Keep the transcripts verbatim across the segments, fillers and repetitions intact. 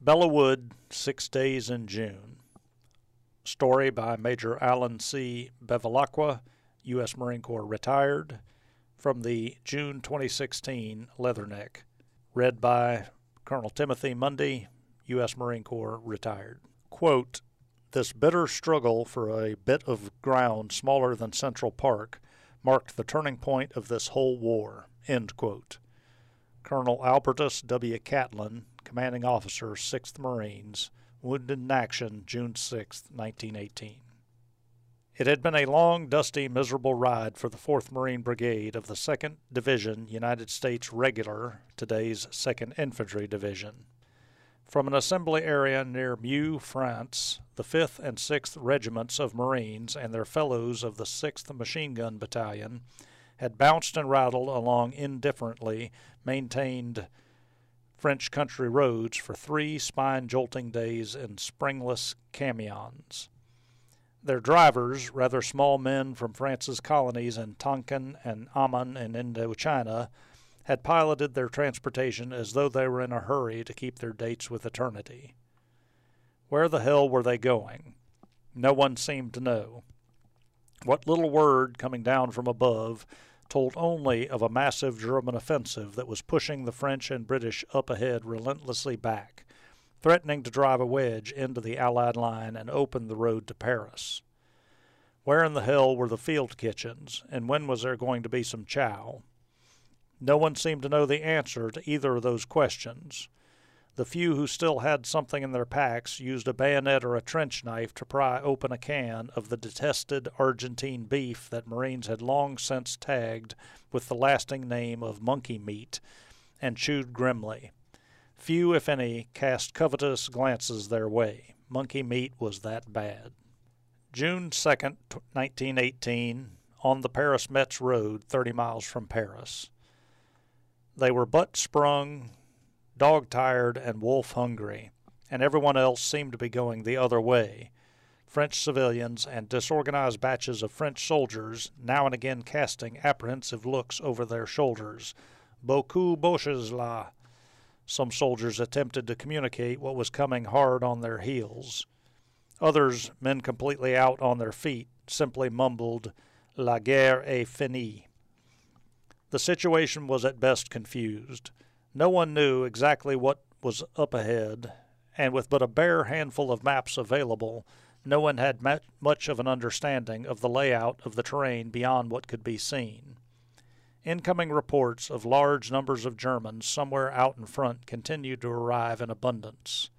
Belleau Wood, Six Days in June. Story by Major Alan C. Bevilacqua, U S Marine Corps retired, from the June twenty sixteen Leatherneck. Read by Colonel Timothy Mundy, U S Marine Corps retired. Quote, "This bitter struggle for a bit of ground smaller than Central Park marked the turning point of this whole war." End quote. Colonel Albertus W. Catlin, Commanding Officer, sixth Marines, wounded in action June sixth, nineteen eighteen. It had been a long, dusty, miserable ride for the fourth Marine Brigade of the second Division, United States Regular, today's second Infantry Division. From an assembly area near Meaux, France, the fifth and sixth Regiments of Marines and their fellows of the sixth Machine Gun Battalion had bounced and rattled along indifferently maintained French country roads for three spine-jolting days in springless camions. Their drivers, rather small men from France's colonies in Tonkin and Amman in Indochina, had piloted their transportation as though they were in a hurry to keep their dates with eternity. Where the hell were they going? No one seemed to know. What little word coming down from above told only of a massive German offensive that was pushing the French and British up ahead relentlessly back, threatening to drive a wedge into the Allied line and open the road to Paris. Where in the hell were the field kitchens, and when was there going to be some chow? No one seemed to know the answer to either of those questions. The few who still had something in their packs used a bayonet or a trench knife to pry open a can of the detested Argentine beef that Marines had long since tagged with the lasting name of monkey meat, and chewed grimly. Few, if any, cast covetous glances their way. Monkey meat was that bad. June second, nineteen eighteen, on the Paris-Metz road, thirty miles from Paris. They were butt-sprung, dog-tired, and wolf-hungry, and everyone else seemed to be going the other way. French civilians and disorganized batches of French soldiers now and again casting apprehensive looks over their shoulders. "Beaucoup Boches là." Some soldiers attempted to communicate what was coming hard on their heels. Others, men completely out on their feet, simply mumbled, "La guerre est finie." The situation was at best confused. No one knew exactly what was up ahead, and with but a bare handful of maps available, no one had much of an understanding of the layout of the terrain beyond what could be seen. Incoming reports of large numbers of Germans somewhere out in front continued to arrive in abundance.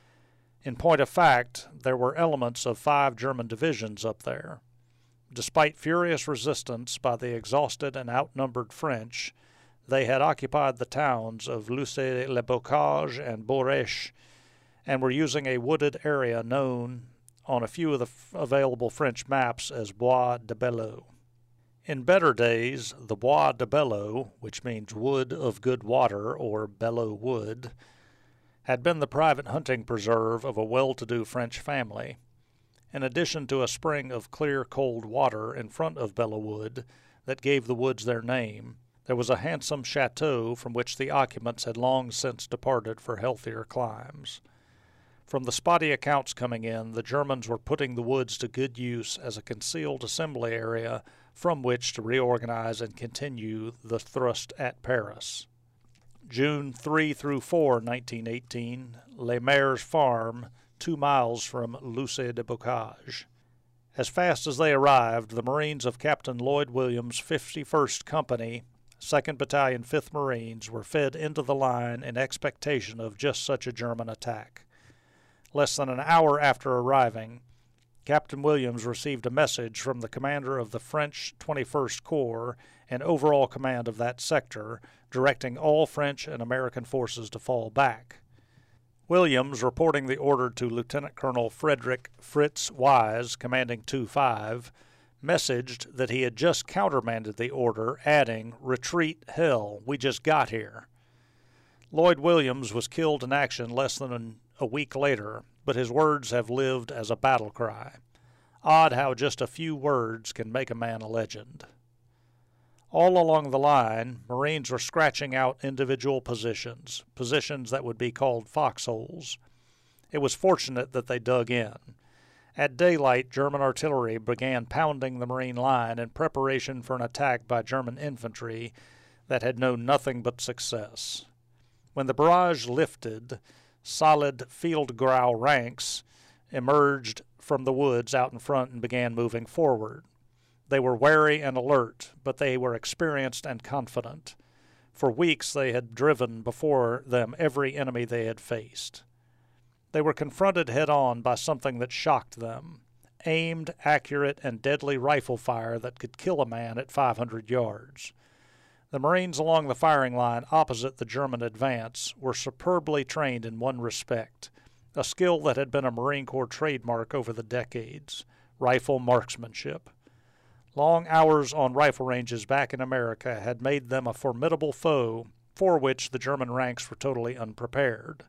In point of fact, there were elements of five German divisions up there. Despite furious resistance by the exhausted and outnumbered French, they had occupied the towns of Luçay-le-Bocage and Bourech, and were using a wooded area known on a few of the f- available French maps as Bois de Belleau. In better days, the Bois de Belleau, which means wood of good water or Belleau Wood, had been the private hunting preserve of a well-to-do French family. In addition to a spring of clear, cold water in front of Belleau Wood that gave the woods their name, there was a handsome chateau from which the occupants had long since departed for healthier climes. From the spotty accounts coming in, the Germans were putting the woods to good use as a concealed assembly area from which to reorganize and continue the thrust at Paris. June third through fourth, nineteen eighteen, Les Mares Farm, two miles from Luçay-le-Bocage. As fast as they arrived, the Marines of Captain Lloyd Williams' fifty-first Company, second Battalion, fifth Marines, were fed into the line in expectation of just such a German attack. Less than an hour after arriving, Captain Williams received a message from the commander of the French twenty-first Corps and overall command of that sector, directing all French and American forces to fall back. Williams, reporting the order to Lieutenant Colonel Frederick Fritz Wise, commanding two five, messaged that he had just countermanded the order, adding, "Retreat, hell, we just got here." Lloyd Williams was killed in action less than a week later, but his words have lived as a battle cry. Odd how just a few words can make a man a legend. All along the line, Marines were scratching out individual positions, positions that would be called foxholes. It was fortunate that they dug in. At daylight, German artillery began pounding the Marine line in preparation for an attack by German infantry that had known nothing but success. When the barrage lifted, solid field-grau ranks emerged from the woods out in front and began moving forward. They were wary and alert, but they were experienced and confident. For weeks they had driven before them every enemy they had faced. They were confronted head-on by something that shocked them: aimed, accurate, and deadly rifle fire that could kill a man at five hundred yards. The Marines along the firing line opposite the German advance were superbly trained in one respect, a skill that had been a Marine Corps trademark over the decades: rifle marksmanship. Long hours on rifle ranges back in America had made them a formidable foe for which the German ranks were totally unprepared.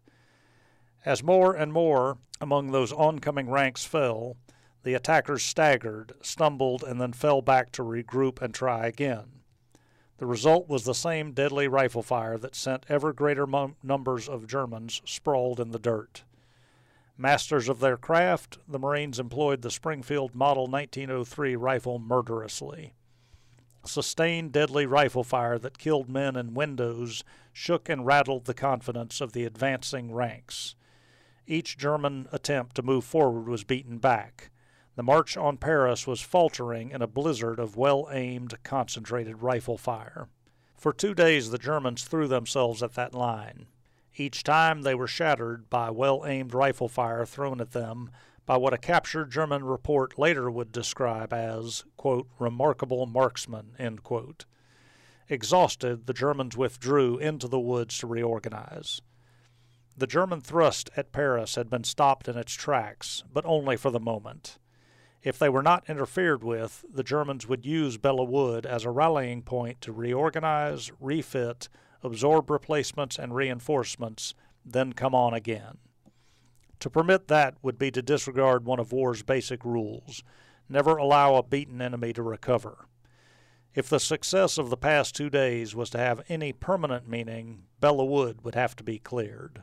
As more and more among those oncoming ranks fell, the attackers staggered, stumbled, and then fell back to regroup and try again. The result was the same deadly rifle fire that sent ever greater mo- numbers of Germans sprawled in the dirt. Masters of their craft, the Marines employed the Springfield Model nineteen oh three rifle murderously. Sustained deadly rifle fire that killed men in windows shook and rattled the confidence of the advancing ranks. Each German attempt to move forward was beaten back. The march on Paris was faltering in a blizzard of well-aimed, concentrated rifle fire. For two days the Germans threw themselves at that line. Each time they were shattered by well-aimed rifle fire thrown at them by what a captured German report later would describe as, quote, remarkable marksmen, end quote. Exhausted, the Germans withdrew into the woods to reorganize. The German thrust at Paris had been stopped in its tracks, but only for the moment. If they were not interfered with, the Germans would use Belleau Wood as a rallying point to reorganize, refit, absorb replacements and reinforcements, then come on again. To permit that would be to disregard one of war's basic rules: never allow a beaten enemy to recover. If the success of the past two days was to have any permanent meaning, Belleau Wood would have to be cleared.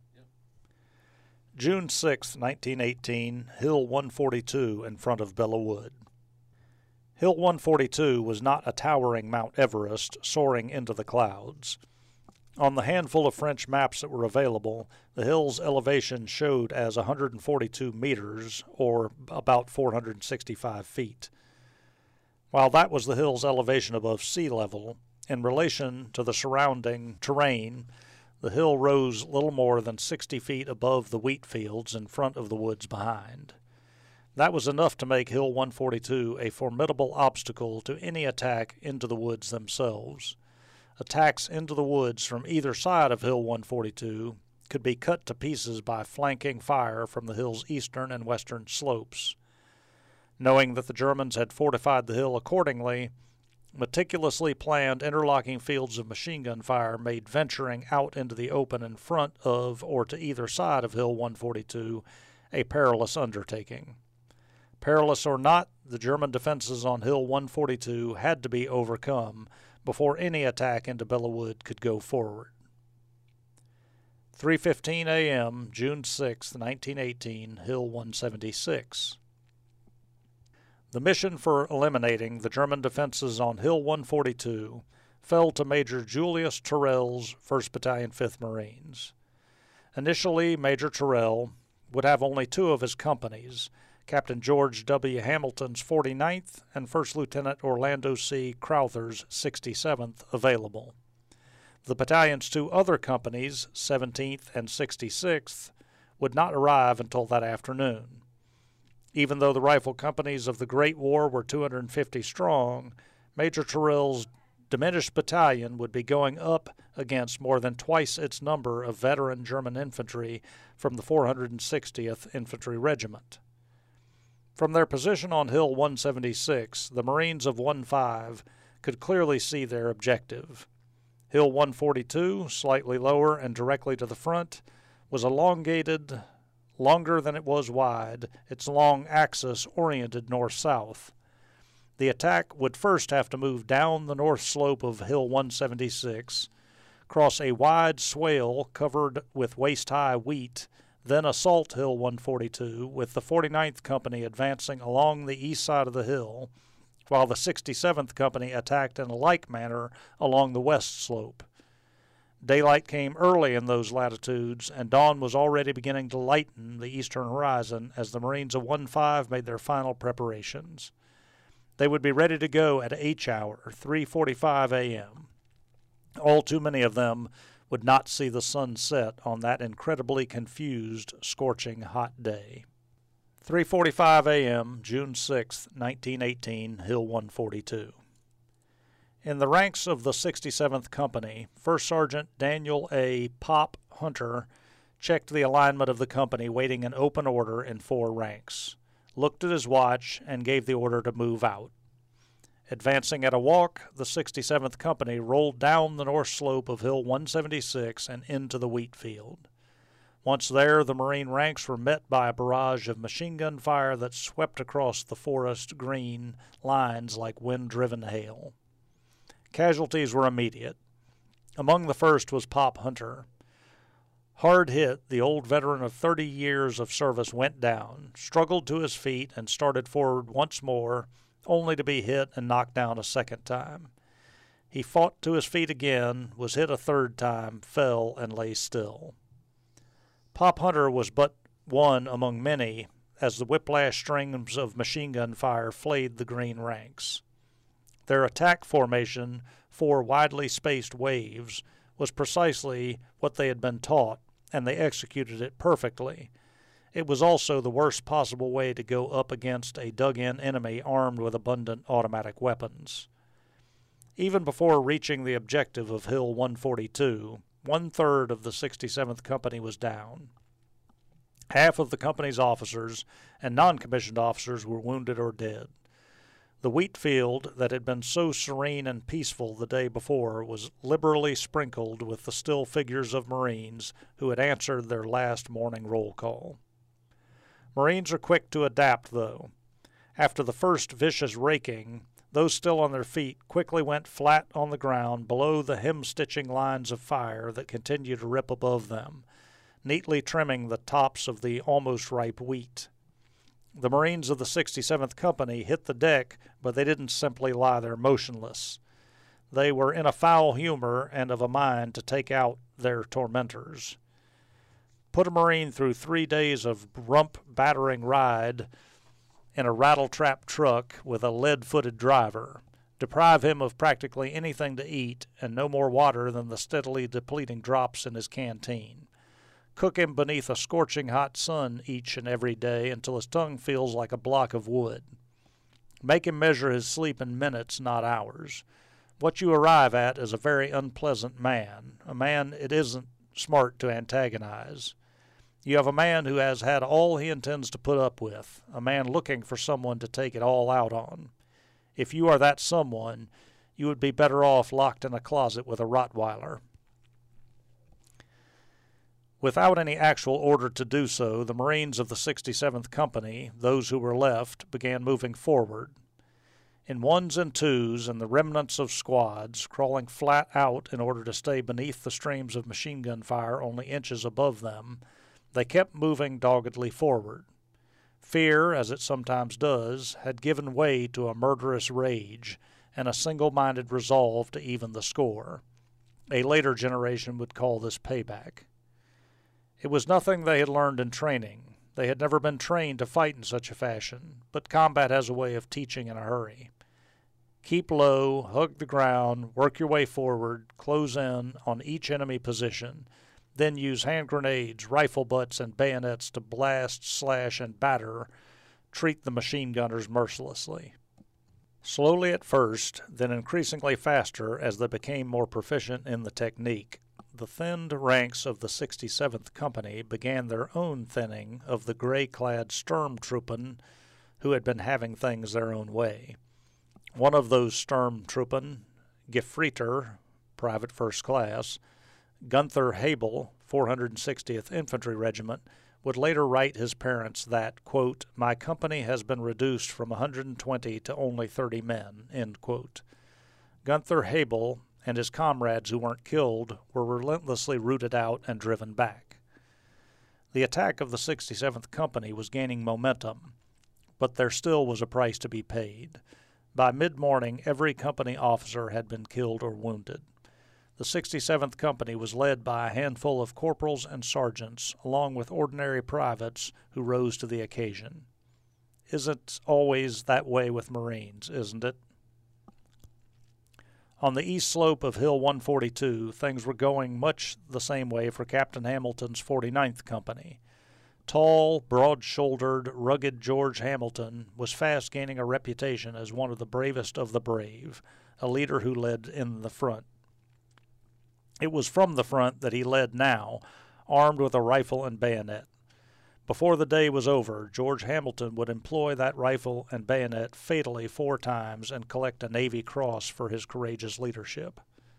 June sixth, nineteen eighteen, Hill one forty-two in front of Belleau Wood. Hill one forty-two was not a towering Mount Everest soaring into the clouds. On the handful of French maps that were available, the hill's elevation showed as one hundred forty-two meters, or about four hundred sixty-five feet. While that was the hill's elevation above sea level, in relation to the surrounding terrain, the hill rose little more than sixty feet above the wheat fields in front of the woods behind. That was enough to make Hill one forty-two a formidable obstacle to any attack into the woods themselves. Attacks into the woods from either side of Hill one forty-two could be cut to pieces by flanking fire from the hill's eastern and western slopes. Knowing that the Germans had fortified the hill accordingly, meticulously planned interlocking fields of machine gun fire made venturing out into the open in front of or to either side of Hill one forty-two a perilous undertaking. Perilous or not, the German defenses on Hill one forty-two had to be overcome before any attack into Belleau Wood could go forward. three fifteen a m, June sixth, nineteen eighteen, Hill one seventy-six. The mission for eliminating the German defenses on Hill one forty-two fell to Major Julius Terrell's first Battalion, fifth Marines. Initially, Major Terrell would have only two of his companies, Captain George W. Hamilton's forty-ninth and First Lieutenant Orlando C. Crowther's sixty-seventh, available. The battalion's two other companies, seventeenth and sixty-sixth, would not arrive until that afternoon. Even though the rifle companies of the Great War were two hundred fifty strong, Major Terrell's diminished battalion would be going up against more than twice its number of veteran German infantry from the four hundred sixtieth Infantry Regiment. From their position on Hill one seventy-six, the Marines of one five could clearly see their objective. Hill one forty-two, slightly lower and directly to the front, was elongated, longer than it was wide, its long axis oriented north-south. The attack would first have to move down the north slope of Hill one seventy-six, cross a wide swale covered with waist-high wheat, then assault Hill one forty-two, with the forty-ninth Company advancing along the east side of the hill, while the sixty-seventh Company attacked in a like manner along the west slope. Daylight came early in those latitudes, and dawn was already beginning to lighten the eastern horizon as the Marines of one five made their final preparations. They would be ready to go at H hour, three forty-five a m All too many of them would not see the sun set on that incredibly confused, scorching hot day. three forty-five a m, June sixth, nineteen eighteen, Hill one forty-two. In the ranks of the sixty-seventh Company, First Sergeant Daniel A. Pop Hunter checked the alignment of the company, waiting in open order in four ranks, looked at his watch, and gave the order to move out. Advancing at a walk, the sixty-seventh Company rolled down the north slope of Hill one seventy-six and into the wheat field. Once there, the Marine ranks were met by a barrage of machine gun fire that swept across the forest green lines like wind-driven hail. Casualties were immediate. Among the first was Pop Hunter. Hard hit, the old veteran of thirty years of service went down, struggled to his feet, and started forward once more, only to be hit and knocked down a second time. He fought to his feet again, was hit a third time, fell, and lay still. Pop Hunter was but one among many, as the whiplash strings of machine gun fire flayed the green ranks. Their attack formation, four widely spaced waves, was precisely what they had been taught, and they executed it perfectly. It was also the worst possible way to go up against a dug-in enemy armed with abundant automatic weapons. Even before reaching the objective of Hill one forty-two, one-third of the sixty-seventh Company was down. Half of the company's officers and non-commissioned officers were wounded or dead. The wheat field that had been so serene and peaceful the day before was liberally sprinkled with the still figures of Marines who had answered their last morning roll call. Marines are quick to adapt, though. After the first vicious raking, those still on their feet quickly went flat on the ground below the hem-stitching lines of fire that continued to rip above them, neatly trimming the tops of the almost ripe wheat. The Marines of the sixty-seventh Company hit the deck, but they didn't simply lie there motionless. They were in a foul humor and of a mind to take out their tormentors. Put a Marine through three days of rump-battering ride in a rattle-trap truck with a lead-footed driver, deprive him of practically anything to eat and no more water than the steadily depleting drops in his canteen. Cook him beneath a scorching hot sun each and every day until his tongue feels like a block of wood. Make him measure his sleep in minutes, not hours. What you arrive at is a very unpleasant man, a man it isn't smart to antagonize. You have a man who has had all he intends to put up with, a man looking for someone to take it all out on. If you are that someone, you would be better off locked in a closet with a Rottweiler. Without any actual order to do so, the Marines of the sixty-seventh Company, those who were left, began moving forward. In ones and twos and the remnants of squads, crawling flat out in order to stay beneath the streams of machine gun fire only inches above them, they kept moving doggedly forward. Fear, as it sometimes does, had given way to a murderous rage and a single-minded resolve to even the score. A later generation would call this payback. It was nothing they had learned in training. They had never been trained to fight in such a fashion, but combat has a way of teaching in a hurry. Keep low, hug the ground, work your way forward, close in on each enemy position, then use hand grenades, rifle butts, and bayonets to blast, slash, and batter, treat the machine gunners mercilessly. Slowly at first, then increasingly faster as they became more proficient in the technique, the thinned ranks of the sixty-seventh Company began their own thinning of the gray-clad Sturmtruppen who had been having things their own way. One of those Sturmtruppen, Gefreiter, Private First Class, Gunther Habel, four hundred sixtieth Infantry Regiment, would later write his parents that, quote, "My company has been reduced from one hundred twenty to only thirty men," end quote. Gunther Habel and his comrades who weren't killed were relentlessly rooted out and driven back. The attack of the sixty-seventh Company was gaining momentum, but there still was a price to be paid. By mid-morning, every company officer had been killed or wounded. The sixty-seventh Company was led by a handful of corporals and sergeants, along with ordinary privates who rose to the occasion. Isn't always that way with Marines, isn't it? On the east slope of Hill one forty-two, things were going much the same way for Captain Hamilton's forty-ninth Company. Tall, broad-shouldered, rugged George Hamilton was fast gaining a reputation as one of the bravest of the brave, a leader who led in the front. It was from the front that he led now, armed with a rifle and bayonet. Before the day was over, George Hamilton would employ that rifle and bayonet fatally four times and collect a Navy Cross for his courageous leadership.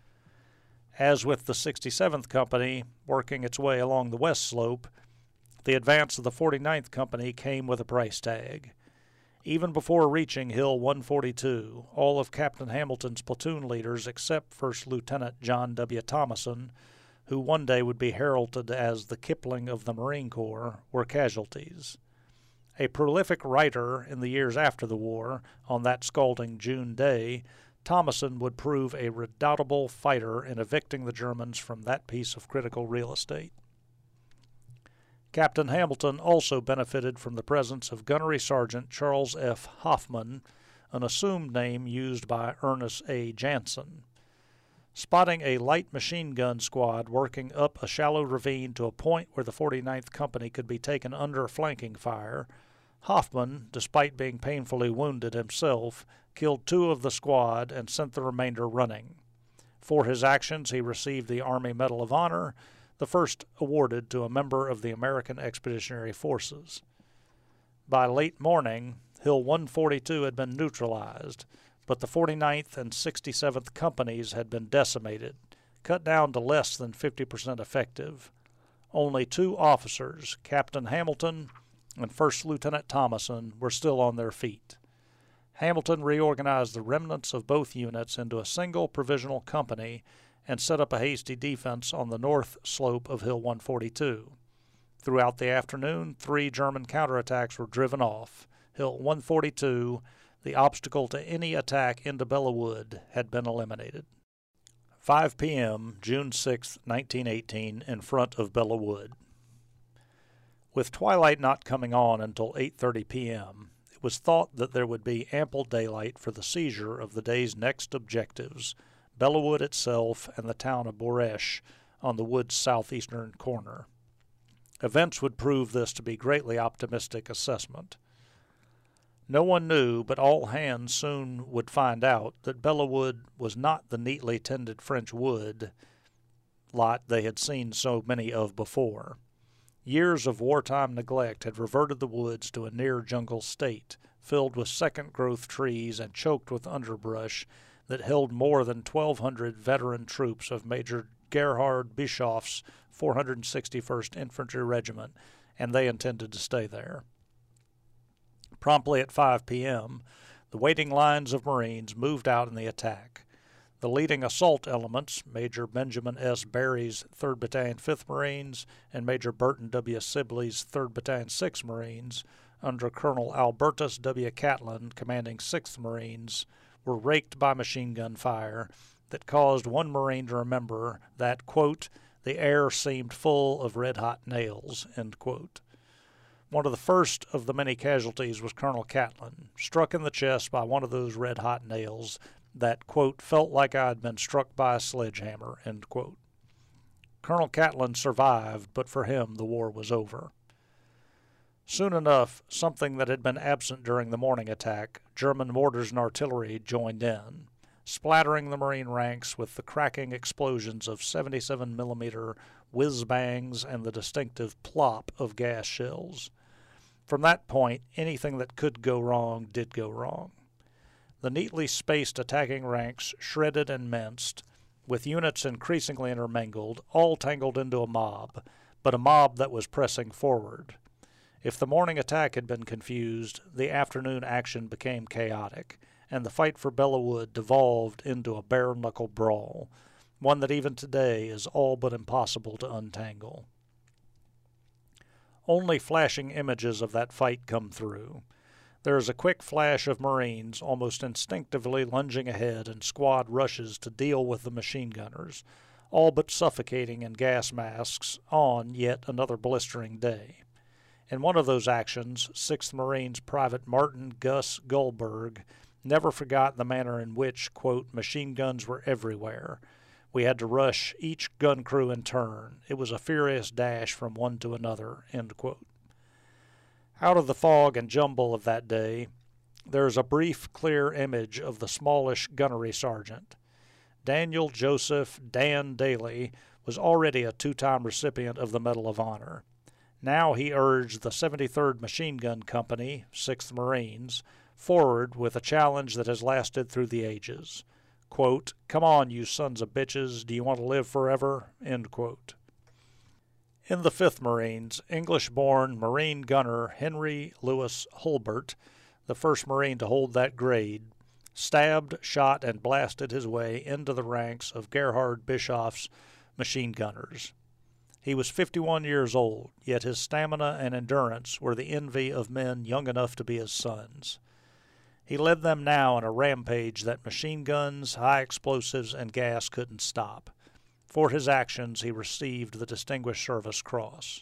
As with the sixty-seventh Company working its way along the west slope, the advance of the forty-ninth Company came with a price tag. Even before reaching Hill one forty-two, all of Captain Hamilton's platoon leaders except First Lieutenant John W. Thomason, who one day would be heralded as the Kipling of the Marine Corps, were casualties. A prolific writer in the years after the war, on that scalding June day, Thomason would prove a redoubtable fighter in evicting the Germans from that piece of critical real estate. Captain Hamilton also benefited from the presence of Gunnery Sergeant Charles F. Hoffman, an assumed name used by Ernest A. Jansen. Spotting a light machine gun squad working up a shallow ravine to a point where the forty-ninth Company could be taken under flanking fire, Hoffman, despite being painfully wounded himself, killed two of the squad and sent the remainder running. For his actions, he received the Army Medal of Honor, the first awarded to a member of the American Expeditionary Forces. By late morning, Hill one forty-two had been neutralized, but the forty-ninth and sixty-seventh Companies had been decimated, cut down to less than fifty percent effective. Only two officers, Captain Hamilton and First Lieutenant Thomason, were still on their feet. Hamilton reorganized the remnants of both units into a single provisional company and set up a hasty defense on the north slope of Hill one forty-two. Throughout the afternoon, three German counterattacks were driven off. Hill one forty-two, the obstacle to any attack into Belleau Wood, had been eliminated. five p m, June sixth, nineteen eighteen, in front of Belleau Wood. With twilight not coming on until eight thirty p m, it was thought that there would be ample daylight for the seizure of the day's next objectives, Belleau Wood itself and the town of Bourèche on the wood's southeastern corner. Events would prove this to be greatly optimistic assessment. No one knew, but all hands soon would find out, that Belleau Wood was not the neatly tended French wood lot they had seen so many of before. Years of wartime neglect had reverted the woods to a near-jungle state, filled with second-growth trees and choked with underbrush that held more than twelve hundred veteran troops of Major Gerhard Bischoff's four hundred sixty-first Infantry Regiment, and they intended to stay there. Promptly at five p m, the waiting lines of Marines moved out in the attack. The leading assault elements, Major Benjamin S. Barry's third Battalion, fifth Marines, and Major Burton W. Sibley's third Battalion, sixth Marines, under Colonel Albertus W. Catlin, commanding sixth Marines, were raked by machine gun fire that caused one Marine to remember that, quote, the air seemed full of red-hot nails, end quote. One of the first of the many casualties was Colonel Catlin, struck in the chest by one of those red-hot nails that, quote, felt like I had been struck by a sledgehammer, end quote. Colonel Catlin survived, but for him the war was over. Soon enough, something that had been absent during the morning attack, German mortars and artillery, joined in, splattering the Marine ranks with the cracking explosions of seventy-seven millimeter whiz-bangs and the distinctive plop of gas shells. From that point, anything that could go wrong did go wrong. The neatly spaced attacking ranks shredded and minced, with units increasingly intermingled, all tangled into a mob, but a mob that was pressing forward. If the morning attack had been confused, the afternoon action became chaotic, and the fight for Belleau Wood devolved into a bare-knuckle brawl, one that even today is all but impossible to untangle. Only flashing images of that fight come through. There is a quick flash of Marines almost instinctively lunging ahead, and squad rushes to deal with the machine gunners, all but suffocating in gas masks on yet another blistering day. In one of those actions, sixth Marines Private Martin Gus Goldberg never forgot the manner in which, quote, machine guns were everywhere. We had to rush each gun crew in turn. It was a furious dash from one to another, end quote. Out of the fog and jumble of that day, there is a brief, clear image of the smallish gunnery sergeant. Daniel Joseph Dan Daly was already a two-time recipient of the Medal of Honor. Now he urged the seventy-third Machine Gun Company, sixth Marines, forward with a challenge that has lasted through the ages. Quote, "Come on, you sons of bitches, do you want to live forever?" End quote. In the fifth Marines, English-born Marine gunner Henry Louis Hulbert, the first Marine to hold that grade, stabbed, shot, and blasted his way into the ranks of Gerhard Bischoff's machine gunners. He was fifty-one years old, yet his stamina and endurance were the envy of men young enough to be his sons. He led them now in a rampage that machine guns, high explosives, and gas couldn't stop. For his actions, he received the Distinguished Service Cross.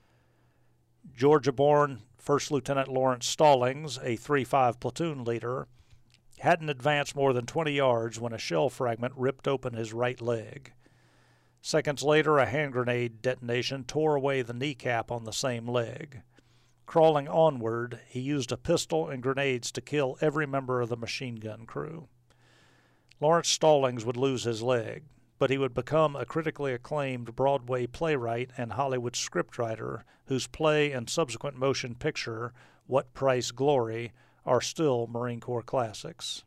Georgia-born First Lieutenant Lawrence Stallings, a three five platoon leader, hadn't advanced more than twenty yards when a shell fragment ripped open his right leg. Seconds later, a hand grenade detonation tore away the kneecap on the same leg. Crawling onward, he used a pistol and grenades to kill every member of the machine gun crew. Lawrence Stallings would lose his leg, but he would become a critically acclaimed Broadway playwright and Hollywood scriptwriter whose play and subsequent motion picture, What Price Glory, are still Marine Corps classics.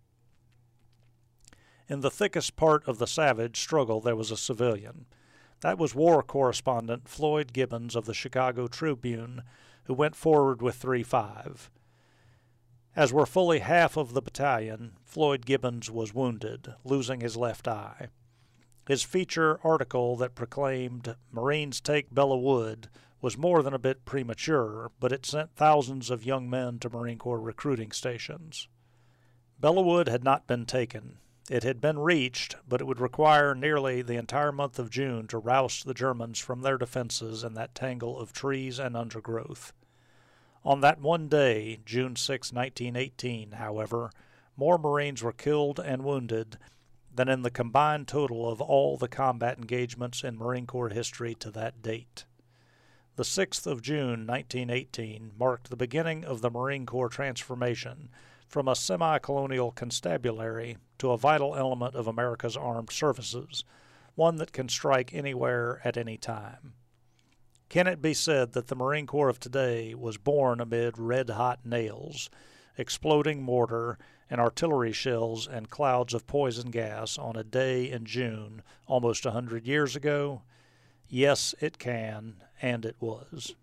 In the thickest part of the savage struggle there was a civilian. That was war correspondent Floyd Gibbons of the Chicago Tribune, who went forward with three five. As were fully half of the battalion, Floyd Gibbons was wounded, losing his left eye. His feature article that proclaimed, "Marines take Belleau Wood," was more than a bit premature, but it sent thousands of young men to Marine Corps recruiting stations. Belleau Wood had not been taken. It had been reached, but it would require nearly the entire month of June to roust the Germans from their defenses in that tangle of trees and undergrowth. On that one day, June sixth, nineteen eighteen, however, more Marines were killed and wounded than in the combined total of all the combat engagements in Marine Corps history to that date. The sixth of June, nineteen eighteen, marked the beginning of the Marine Corps transformation from a semi-colonial constabulary to a vital element of America's armed services, one that can strike anywhere at any time. Can it be said that the Marine Corps of today was born amid red-hot nails, exploding mortar, and artillery shells and clouds of poison gas on a day in June almost a hundred years ago? Yes, it can, and it was.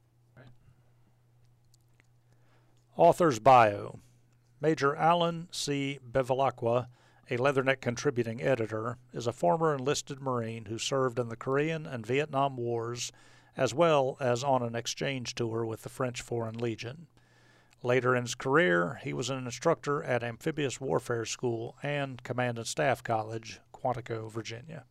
Author's bio. Major Alan C. Bevilacqua, a Leatherneck contributing editor, is a former enlisted Marine who served in the Korean and Vietnam Wars, as well as on an exchange tour with the French Foreign Legion. Later in his career, he was an instructor at Amphibious Warfare School and Command and Staff College, Quantico, Virginia.